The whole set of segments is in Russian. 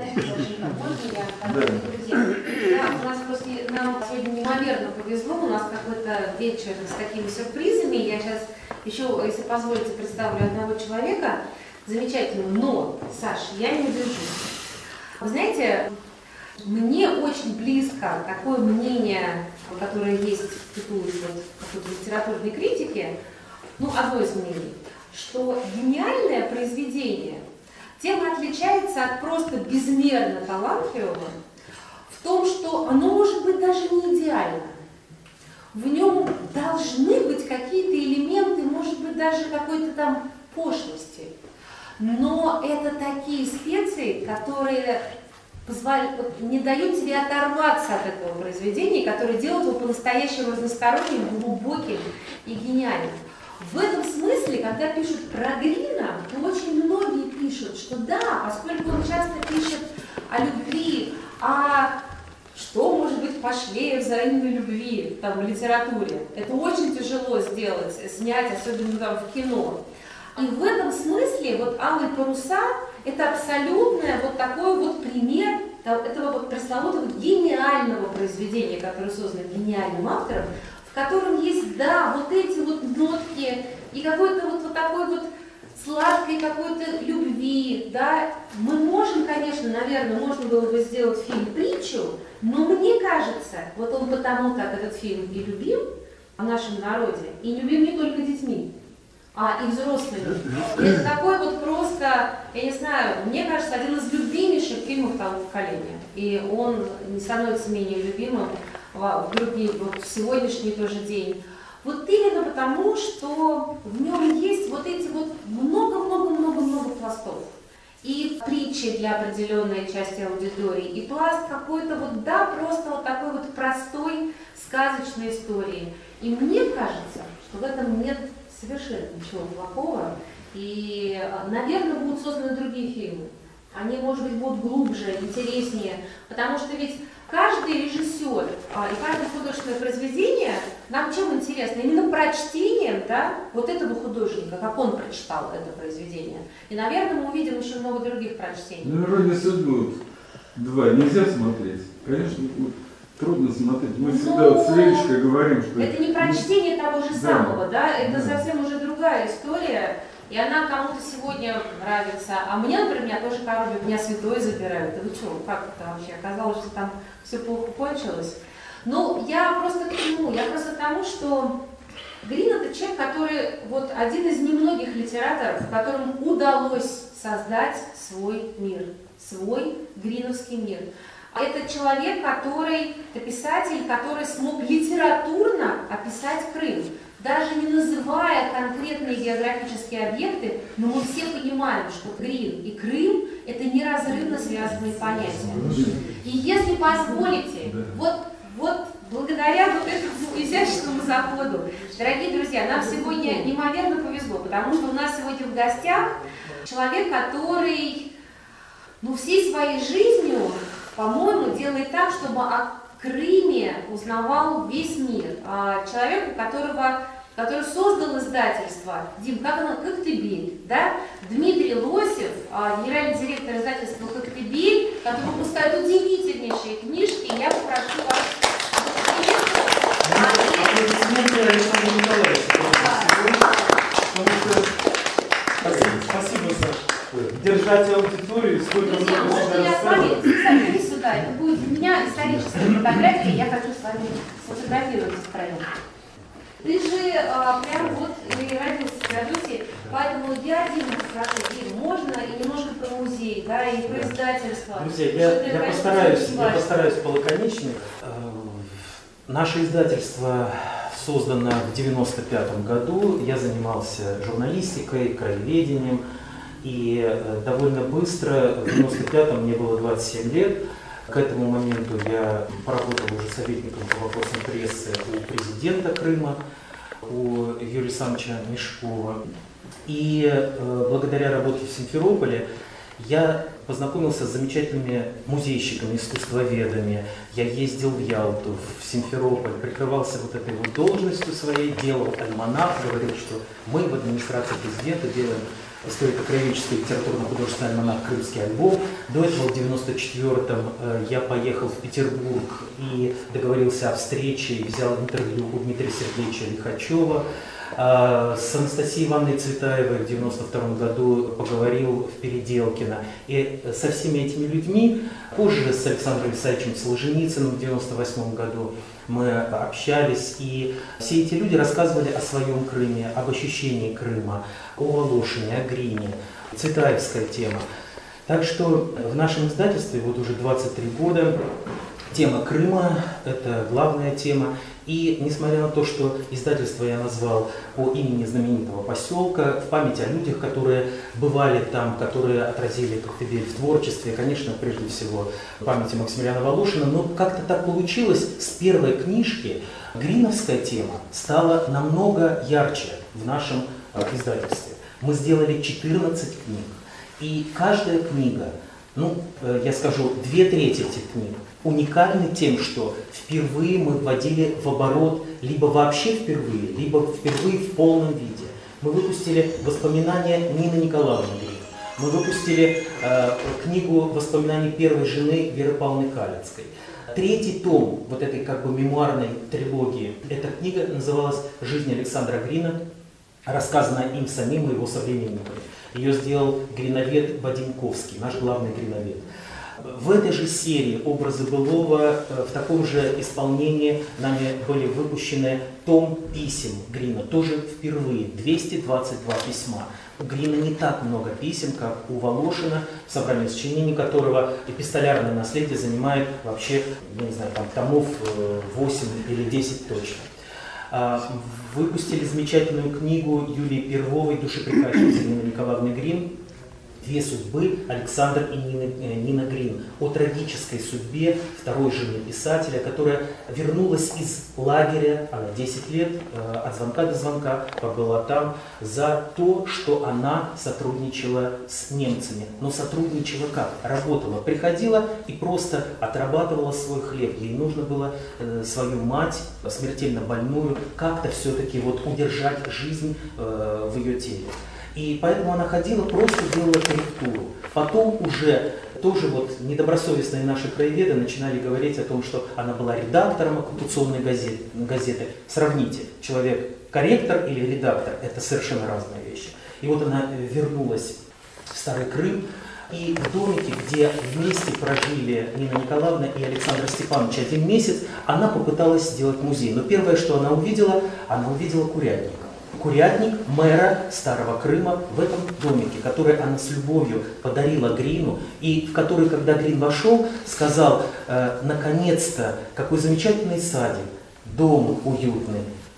Можно я, дорогие друзья? Да, у нас нам сегодня неимоверно повезло, у нас какой-то вечер с такими сюрпризами. Я сейчас еще, если позволите, представлю одного человека замечательного, но, Саша, я не удержусь. Вы знаете, мне очень близко такое мнение, которое есть в какой-то литературной критике, одно из мнений, что гениальное произведение тем отличается от просто безмерно талантливого в том, что оно может быть даже не идеально. В нем должны быть какие-то элементы, может быть, даже какой-то там пошлости. Но это такие специи, которые не дают тебе оторваться от этого произведения, которые делают его по-настоящему разносторонним, глубоким и гениальным. В этом смысле, когда пишут про Грина, то очень многие пишут, что да, поскольку он часто пишет о любви, а что может быть пошлее взаимной любви в литературе? Это очень тяжело сделать, снять, особенно в кино. И в этом смысле «Алые паруса» — это абсолютно такой пример этого пресловутого гениального произведения, которое создано гениальным автором, в котором есть, да, эти нотки и какой-то такой сладкой какой-то любви, да. Мы можем, конечно, наверное, можно было бы сделать фильм-притчу, но мне кажется, он потому так этот фильм и любим в нашем народе, и любим не только детьми, и взрослыми. Это такой просто, я не знаю, мне кажется, один из любимейших фильмов того поколения. И он не становится менее любимым в сегодняшний тоже день. Именно потому, что в нем есть эти много-много-много-много пластов. И притчи для определенной части аудитории, и пласт какой-то просто такой простой сказочной истории. И мне кажется, что в этом нет совершенно ничего плохого. И, наверное, будут созданы другие фильмы. Они, может быть, будут глубже, интереснее. Потому что ведь каждый режиссер и каждое художественное произведение нам чем интересно? Именно прочтением, да, этого художника, как он прочитал это произведение. И, наверное, мы увидим еще много других прочтений. «Ирония судьбы» 2 нельзя смотреть? Конечно, трудно смотреть. Мы всегда с Ленечкой говорим, что... Это не прочтение того же самого, да? Это совсем уже другая история. И она кому-то сегодня нравится. А мне, например, меня тоже коробит, меня святой забирают. Да вы что, как это вообще? Оказалось, что там все плохо кончилось. Я просто к чему? Я просто к тому, что Грин — это человек, который один из немногих литераторов, которому удалось создать свой мир, свой гриновский мир. Это человек, это писатель, который смог литературно описать Крым. Даже не называя конкретные географические объекты, но мы все понимаем, что Грин и Крым — это неразрывно связанные понятия. И если позволите, благодаря этому изящному заходу, дорогие друзья, нам сегодня неимоверно повезло, потому что у нас сегодня в гостях человек, который всей своей жизнью, по-моему, делает так, чтобы о Крыме узнавал весь мир. Человеку, который создал издательство, Дим, как «Коктебель», да? Дмитрий Лосев, генеральный директор издательства «Коктебель», который выпускает удивительнейшие книжки. Я попрошу вас Спасибо за держать аудиторию. Друзья, можно я с вами специально сюда? Это будет для меня историческая фотография, я хочу с вами сфотографироваться втроем. Ты же прям и родился в Феодосии, поэтому я Диму спрошу, Дим, можно и немножко про музей, да, и про издательство? Друзья, я постараюсь полаконичнее. Наше издательство создано в 1995 году. Я занимался журналистикой, краеведением. И довольно быстро, в 1995-м мне было 27 лет. К этому моменту я поработал уже советником по вопросам прессы у президента Крыма, у Юрия Александровича Мешкова. И благодаря работе в Симферополе я познакомился с замечательными музейщиками, искусствоведами. Я ездил в Ялту, в Симферополь, прикрывался этой должностью своей, делал альманах, говорил, что мы в администрации президента делаем историко-краеведческий литературно-художественный альманах «Крымский альбом». До этого в 1994-м я поехал в Петербург и договорился о встрече, и взял интервью у Дмитрия Сергеевича Лихачева. С Анастасией Ивановной Цветаевой в 1992 году поговорил в Переделкино. И со всеми этими людьми, позже с Александром Исаевичем Солженицыным в 1998 году мы общались. И все эти люди рассказывали о своем Крыме, об ощущении Крыма, о Волошине, о Грине. Цветаевская тема. Так что в нашем издательстве вот уже 23 года тема Крыма – это главная тема. И несмотря на то, что издательство я назвал по имени знаменитого поселка, в память о людях, которые бывали там, которые отразили Коктебель в творчестве, конечно, прежде всего в памяти Максимилиана Волошина, но как-то так получилось, с первой книжки гриновская тема стала намного ярче в нашем издательстве. Мы сделали 14 книг, и каждая книга, я скажу, 2/3 этих книг уникальны тем, что впервые мы вводили в оборот либо вообще впервые, либо впервые в полном виде. Мы выпустили воспоминания Нины Николаевны Грин. Мы выпустили книгу воспоминаний первой жены Веры Павловны Калецкой. Третий том вот этой как бы мемуарной трилогии, эта книга называлась «Жизнь Александра Грина», рассказанная им самим и его современниками. Ее сделал гриновед Вадимковский, наш главный гриновед. В этой же серии «Образы былого» в таком же исполнении нами были выпущены том писем Грина, тоже впервые, 222 письма. У Грина не так много писем, как у Волошина, в собрании сочинений которого эпистолярное наследие занимает вообще, я не знаю, там томов 8 или 10 точно. Выпустили замечательную книгу Юлии Первовой «Душеприказчицы» Нины Николаевны Грин «Две судьбы. Александр и Нина Грин», о трагической судьбе второй жены писателя, которая вернулась из лагеря, она 10 лет от звонка до звонка побыла там за то, что она сотрудничала с немцами. Но сотрудничала как? Работала, приходила и просто отрабатывала свой хлеб. Ей нужно было свою мать, смертельно больную, как-то все-таки вот удержать жизнь в ее теле. И поэтому она ходила, просто делала корректуру. Потом уже тоже вот недобросовестные наши краеведы начинали говорить о том, что она была редактором оккупационной газеты. Сравните, человек-корректор или редактор – это совершенно разные вещи. И вот она вернулась в Старый Крым, и в домике, где вместе прожили Нина Николаевна и Александр Степанович 1 месяц, она попыталась сделать музей. Но первое, что она увидела курятник. Курятник мэра Старого Крыма в этом домике, который она с любовью подарила Грину, и в который, когда Грин вошел, сказал: наконец-то, какой замечательный садик, дом уютный,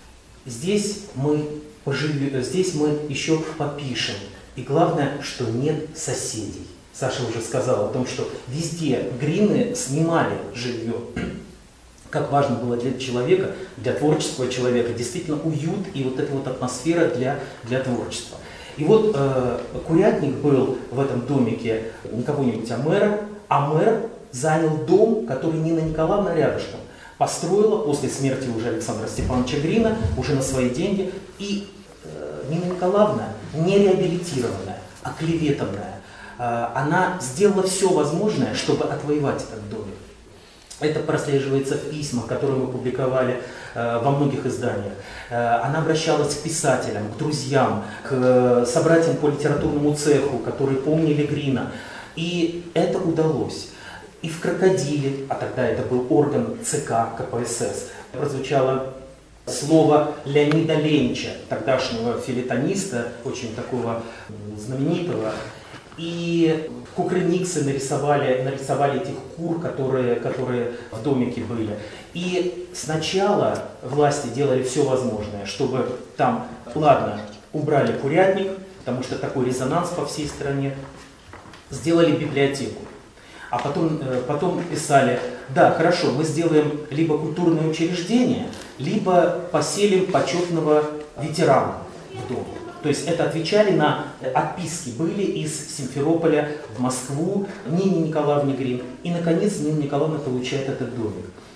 здесь мы поживем, здесь мы еще попишем, и главное, что нет соседей. Саша уже сказал о том, что везде Грины снимали жилье. Как важно было для человека, для творческого человека, действительно уют и вот эта вот атмосфера для творчества. И вот курятник был в этом домике не кого-нибудь, а мэр занял дом, который Нина Николаевна рядышком построила после смерти уже Александра Степановича Грина, уже на свои деньги. И Нина Николаевна, не реабилитированная, а клеветанная, она сделала все возможное, чтобы отвоевать этот домик. Это прослеживается в письмах, которые мы публиковали во многих изданиях. Она обращалась к писателям, к друзьям, к собратьям по литературному цеху, которые помнили Грина. И это удалось. И в «Крокодиле», а тогда это был орган ЦК КПСС, прозвучало слово Леонида Ленча, тогдашнего фельетониста, очень такого знаменитого. И кукрыниксы нарисовали этих кур, которые в домике были. И сначала власти делали все возможное, чтобы там, ладно, убрали курятник, потому что такой резонанс по всей стране, сделали библиотеку. А потом писали: да, хорошо, мы сделаем либо культурное учреждение, либо поселим почетного ветерана в дом. То есть это отвечали на отписки, были из Симферополя в Москву Нине Николаевне Грин. И, наконец, Нина Николаевна получает этот домик.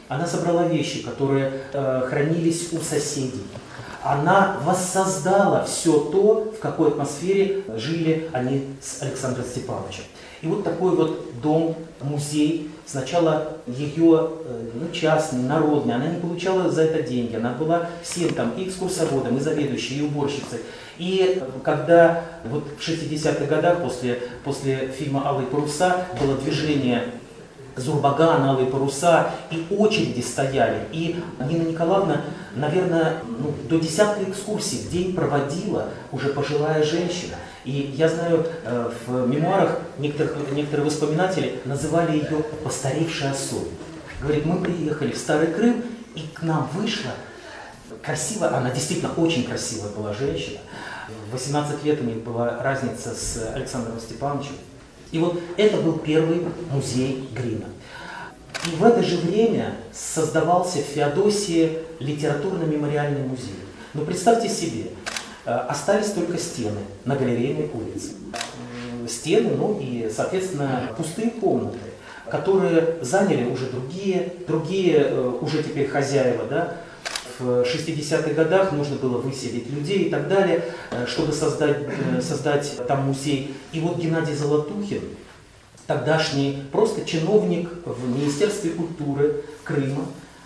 Она собрала вещи, которые хранились у соседей. Она воссоздала все то, в какой атмосфере жили они с Александром Степановичем. И вот такой вот дом, музей, сначала ее частный, народный, она не получала за это деньги, она была всем там и экскурсоводом, и заведующей, и уборщицей. И когда вот в 60-х годах после фильма «Алые паруса» было движение Зурбаган, «Алые паруса», и очереди стояли. И Нина Николаевна, наверное, до десятка экскурсий в день проводила уже пожилая женщина. И я знаю, в мемуарах некоторые воспоминатели называли ее «постаревшая соль». Говорит, мы приехали в Старый Крым, и к нам вышла красивая, она действительно очень красивая была женщина. 18 лет у них была разница с Александром Степановичем. И вот это был первый музей Грина. И в это же время создавался в Феодосии литературно-мемориальный музей. Но представьте себе, остались только стены на Галерейной улице. Стены, и, соответственно, пустые комнаты, которые заняли уже другие уже теперь хозяева, да. В 60-х годах нужно было выселить людей и так далее, чтобы создать там музей. И вот Геннадий Золотухин, тогдашний просто чиновник в Министерстве культуры Крыма,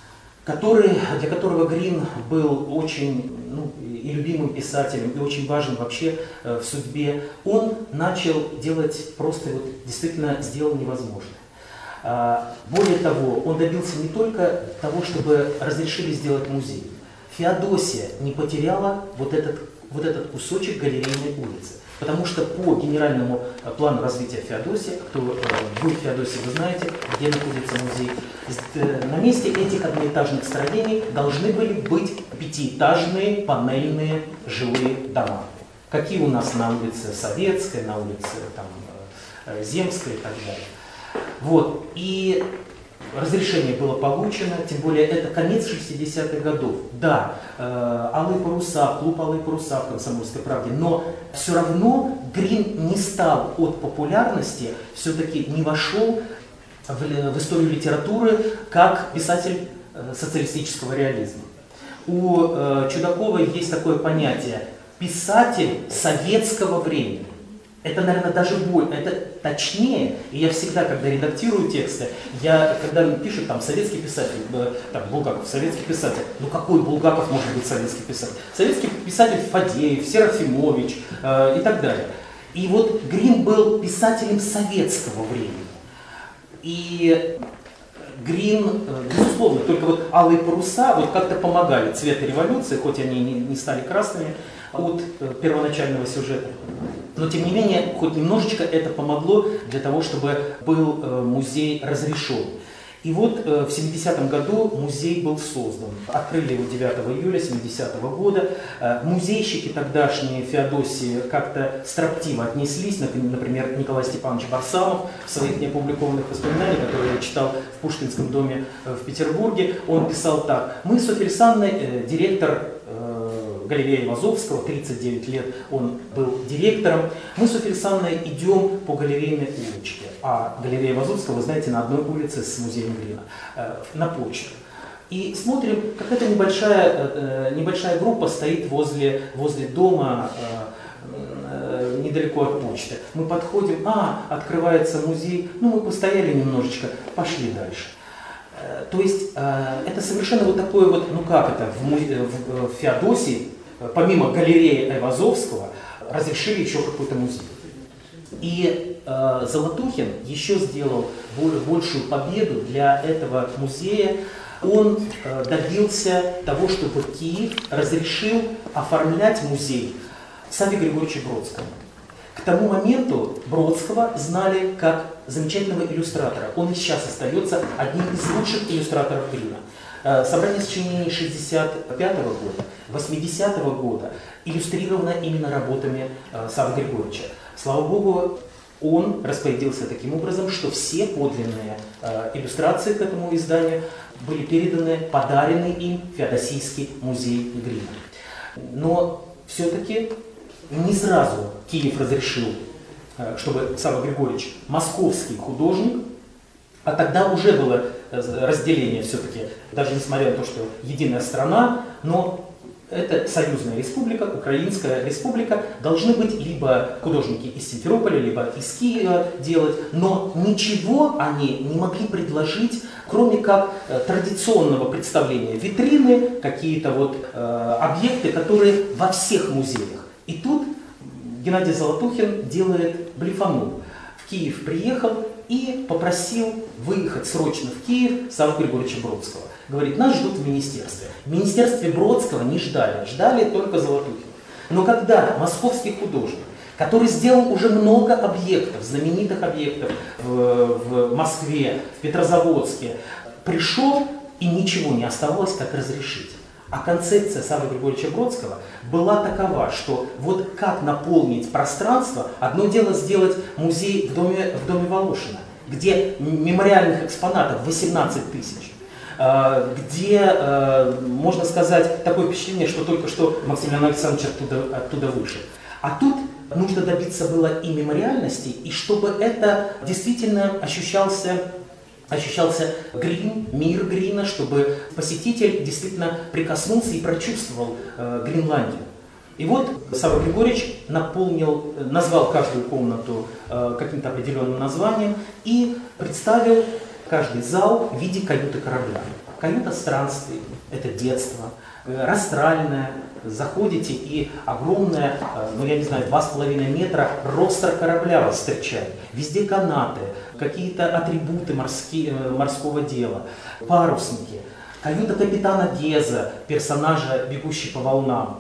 для которого Грин был очень и любимым писателем, и очень важным вообще в судьбе, он начал делать просто действительно сделал невозможное. Более того, он добился не только того, чтобы разрешили сделать музей. Феодосия не потеряла вот этот кусочек Галерейной улицы. Потому что по генеральному плану развития Феодосии, кто был в Феодосии, вы знаете, где находится музей, на месте этих одноэтажных строений должны были быть пятиэтажные панельные жилые дома. Какие у нас на улице Советской, на улице Земской и так далее. Вот. И разрешение было получено, тем более это конец 60-х годов. Да, «Алые паруса», клуб «Алые паруса» в «Комсомольской правде», но все равно Грин не стал от популярности, все-таки не вошел в историю литературы как писатель социалистического реализма. У Чудакова есть такое понятие «писатель советского времени». Это, наверное, даже больше, это точнее, и я всегда, когда редактирую тексты, когда пишут советский писатель, Булгаков, советский писатель, какой Булгаков может быть советский писатель? Советский писатель Фадеев, Серафимович и так далее. И вот Грин был писателем советского времени. И Грин, безусловно, только «Алые паруса» как-то помогали цвету революции, хоть они не стали красными от первоначального сюжета. Но, тем не менее, хоть немножечко это помогло для того, чтобы был музей разрешен. И вот в 70-м году музей был создан. Открыли его 9 июля 70-го года. Музейщики тогдашние Феодосии как-то строптиво отнеслись. Например, Николай Степанович Барсамов в своих неопубликованных воспоминаниях, которые я читал в Пушкинском доме в Петербурге, он писал так. Мы с Софьей Александровной, директор Галерея Айвазовского, 39 лет он был директором. Мы с Софьей Александровной идем по галерейной улочке. А галерея Айвазовского, вы знаете, на одной улице с музеем Грина, на почту. И смотрим, какая-то небольшая группа стоит возле дома, недалеко от почты. Мы подходим, открывается музей, мы постояли немножечко, пошли дальше. То есть это совершенно такое в Феодосии, помимо галереи Айвазовского, разрешили еще какой-то музей. И Золотухин еще сделал большую победу для этого музея. Он добился того, чтобы Киев разрешил оформлять музей Савве Григорьевичу Бродскому. К тому моменту Бродского знали как замечательного иллюстратора. Он и сейчас остается одним из лучших иллюстраторов Грина. Собрание сочинений 65-го года, 80-го года иллюстрировано именно работами Саввы Григорьевича. Слава Богу, он распорядился таким образом, что все подлинные иллюстрации к этому изданию были переданы, подарены им в Феодосийский музей Грина. Но все-таки не сразу Киев разрешил, чтобы Савва Григорьевич, московский художник, А тогда уже было разделение все-таки, даже несмотря на то, что единая страна, но это союзная республика, Украинская республика, должны быть либо художники из Симферополя, либо из Киева делать, но ничего они не могли предложить, кроме как традиционного представления витрины, какие-то вот объекты, которые во всех музеях. И тут Геннадий Золотухин блефанул. В Киев приехал и попросил выехать срочно в Киев Савву Григорьевича Бродского. Говорит, нас ждут в министерстве. В министерстве Бродского не ждали, ждали только Золотухина. Но когда московский художник, который сделал уже много объектов, знаменитых объектов в Москве, в Петрозаводске, пришел, и ничего не оставалось, как разрешить. А концепция Саввы Григорьевича Бродского была такова, что вот как наполнить пространство, одно дело сделать музей в доме Волошина, где мемориальных экспонатов 18 тысяч, где, можно сказать, такое впечатление, что только что Максимилиан Александрович оттуда вышел. А тут нужно добиться было и мемориальности, и чтобы это действительно ощущался Грин, мир Грина, чтобы посетитель действительно прикоснулся и прочувствовал Гренландию. И вот Савва Григорьевич назвал каждую комнату каким-то определенным названием и представил каждый зал в виде каюты корабля. Каюта странствий – это детство, растральное, заходите и огромная, 2,5 метра ростер корабля вас встречает. Везде канаты, какие-то атрибуты морского дела, парусники, каюта капитана Геза, персонажа, бегущий по волнам,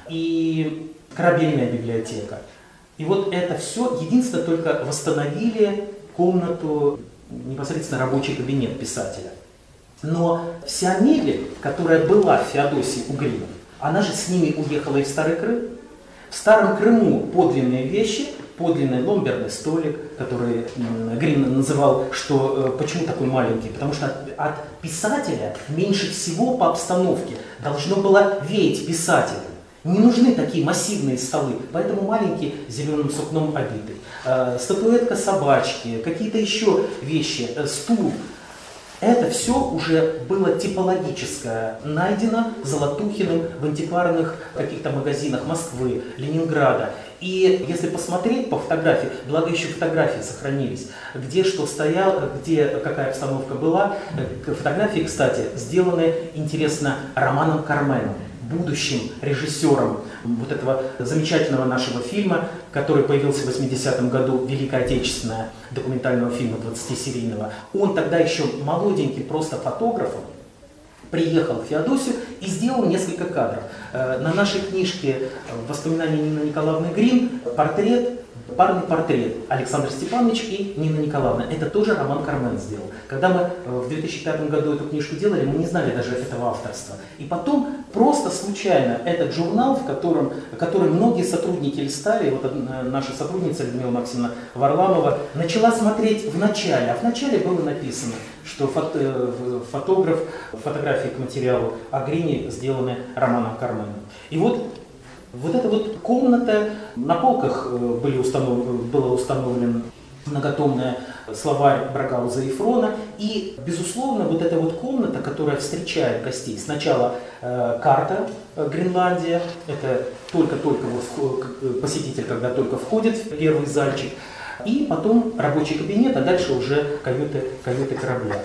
и корабельная библиотека. И вот это все, единственное, только восстановили комнату, непосредственно рабочий кабинет писателя. Но вся мебель, которая была в Феодосии у Гринов, она же с ними уехала и в Старый Крым. В Старом Крыму подлинные вещи, подлинный ломберный столик, который Грин называл, что почему такой маленький, потому что от писателя меньше всего по обстановке должно было веять писателю. Не нужны такие массивные столы, поэтому маленький зеленым сукном обитый. Статуэтка собачки, какие-то еще вещи, стул. Это все уже было типологическое, найдено Золотухиным в антикварных каких-то магазинах Москвы, Ленинграда. И если посмотреть по фотографии, благо еще фотографии сохранились, где что стояло, где какая обстановка была. Фотографии, кстати, сделаны, интересно, Романом Карменом, будущим режиссером вот этого замечательного нашего фильма, который появился в 80-м году, Великая Отечественная, документального фильма 20-серийного. Он тогда еще молоденький, просто фотографом, приехал в Феодосию и сделал несколько кадров. На нашей книжке «Воспоминания Нины Николаевны Грин» парный портрет Александр Степанович и Нина Николаевна. Это тоже Роман Кармен сделал. Когда мы в 2005 году эту книжку делали, мы не знали даже этого авторства. И потом просто случайно этот журнал, который многие сотрудники листали, вот наша сотрудница Людмила Максимовна Варламова начала смотреть в начале, а в начале было написано, что фотографии к материалу о Грине сделаны Романом Карменом. И вот эта вот комната, на полках было установлен многотомный словарь Брагауза и Фрона, и, безусловно, вот эта вот комната, которая встречает гостей, сначала карта Гренландия, это только-только посетитель, когда только входит в первый зальчик, и потом рабочий кабинет, а дальше уже каюты корабля.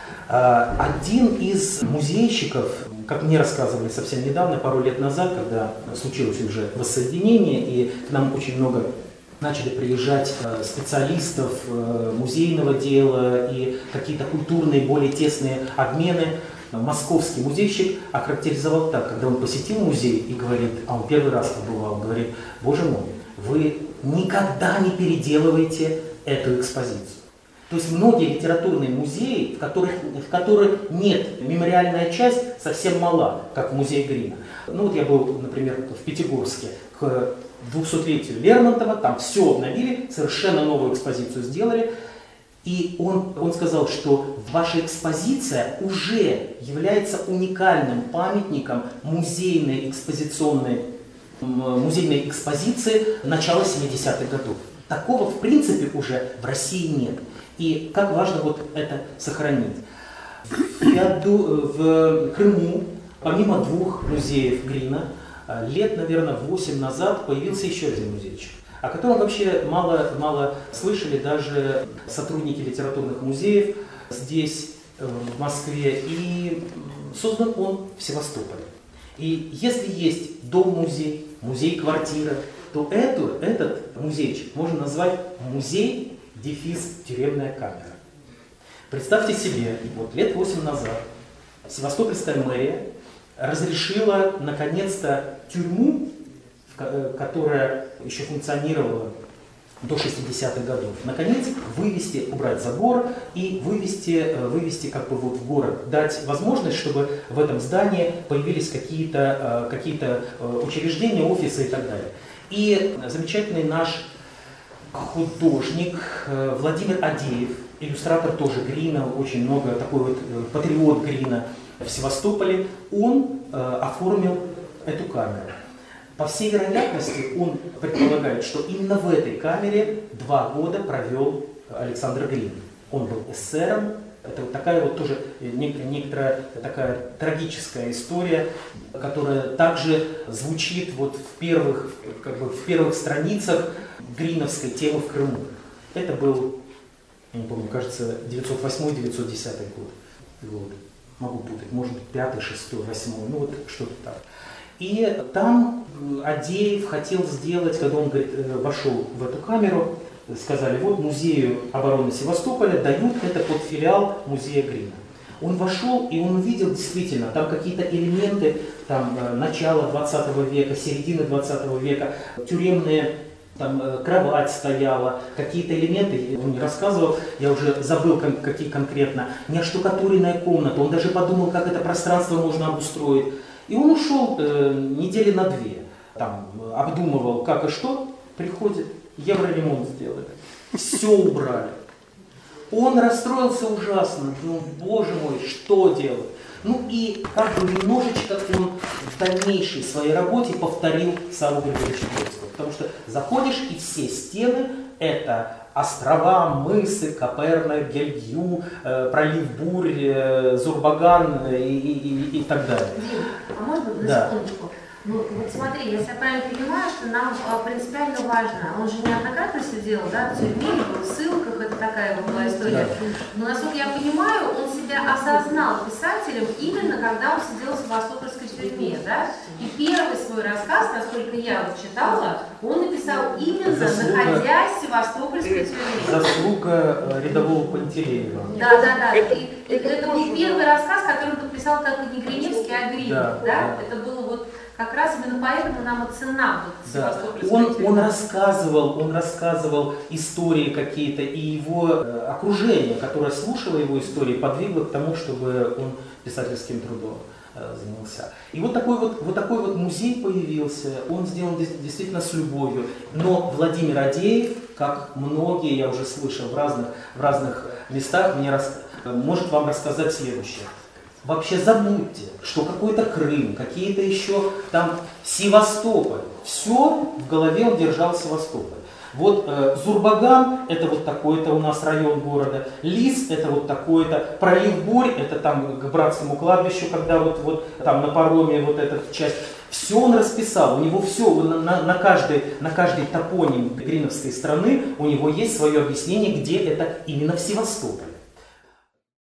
Один из музейщиков, как мне рассказывали совсем недавно, пару лет назад, когда случилось уже воссоединение, и к нам очень много начали приезжать специалистов музейного дела и какие-то культурные, более тесные обмены, московский музейщик охарактеризовал так, когда он посетил музей и говорит, а он первый раз побывал, говорит, боже мой, вы никогда не переделываете эту экспозицию. То есть многие литературные музеи, в которых нет, мемориальная часть совсем мала, как музей Грина. Ну вот я был, например, в Пятигорске к 200-летию Лермонтова, там все обновили, совершенно новую экспозицию сделали. И он сказал, что ваша экспозиция уже является уникальным памятником музейной экспозиции начала 70-х годов. Такого в принципе уже в России нет. И как важно вот это сохранить. В Крыму, помимо 2 музеев Грина, лет, наверное, 8 назад появился еще один музейчик, о котором вообще мало слышали даже сотрудники литературных музеев здесь, в Москве, и создан он в Севастополе. И если есть дом-музей, музей-квартира, то этот музейчик можно назвать музей-тюремная камера. Представьте себе, вот лет 8 назад Севастопольская мэрия разрешила наконец-то тюрьму, которая еще функционировала до 60-х годов, наконец вывести, убрать забор и вывести как бы вот в город, дать возможность, чтобы в этом здании появились какие-то учреждения, офисы и так далее. И замечательный наш художник Владимир Адеев, иллюстратор тоже Грина, очень много, такой вот патриот Грина в Севастополе, он оформил эту камеру. По всей вероятности, он предполагает, что именно в этой камере 2 года провел Александр Грин. Он был эсером. Это вот такая вот тоже некоторая такая трагическая история, которая также звучит вот в первых страницах гриновской темы в Крыму. Это был, я не помню, кажется, 908-910 год. Вот. Могу путать, может быть, 5-й, 6-й, 8-й, ну вот что-то так. И там Адеев хотел сделать, когда он вошел в эту камеру, сказали, вот музею обороны Севастополя дают это под филиал музея Грина. Он вошел и он увидел действительно, там какие-то элементы, там начала 20 века, середины 20 века, тюремные, там кровать стояла, какие-то элементы, он не рассказывал, я уже забыл, какие конкретно, не оштукатуренная комната, он даже подумал, как это пространство можно обустроить. И он ушел недели на 2, там, обдумывал, как и что, приходит, евроремонт сделали, все убрали. Он расстроился ужасно, ну, боже мой, что делать? Ну и как бы немножечко он в дальнейшей своей работе повторил Савву Григорьевича Троцкого. Потому что заходишь, и все стены это острова, мысы, Коперна, Гельгю, пролив Бурь, Зурбаган и так далее. Дим, а можно на секундочку? Ну, вот смотри, если я правильно понимаю, что нам принципиально важно, он же неоднократно сидел, да, в тюрьме, был в ссылках, это такая его была история. Но, насколько я понимаю, он себя осознал писателем именно когда он сидел в Севастопольской тюрьме, да? И первый свой рассказ, насколько я вот читала, он написал именно находясь в Севастопольской тюрьме. Заслуга рядового Пантелеева. Да. И это был первый рассказ, который он подписал как не Гриневский, а Грин, да? Это было вот как раз именно поэтому нам и цена вот Севастопольская тюрьма. Он рассказывал истории какие-то, и его окружение, которое слушало его истории, подвигло к тому, чтобы он писательским трудом занялся. И вот такой вот музей появился, он сделан действительно с любовью. Но Владимир Адеев, как многие, я уже слышал в разных местах, может вам рассказать следующее. Вообще забудьте, что какой-то Крым, какие-то еще там Севастополь. Все в голове он держал Севастополь. Вот Зурбаган, это вот такой-то у нас район города, Лис, это вот такой-то, пролив Бурь, это там к братскому кладбищу, когда вот там на пароме вот эта часть. Все он расписал, у него все, на каждый топоним гриновской страны у него есть свое объяснение, где это именно в Севастополе.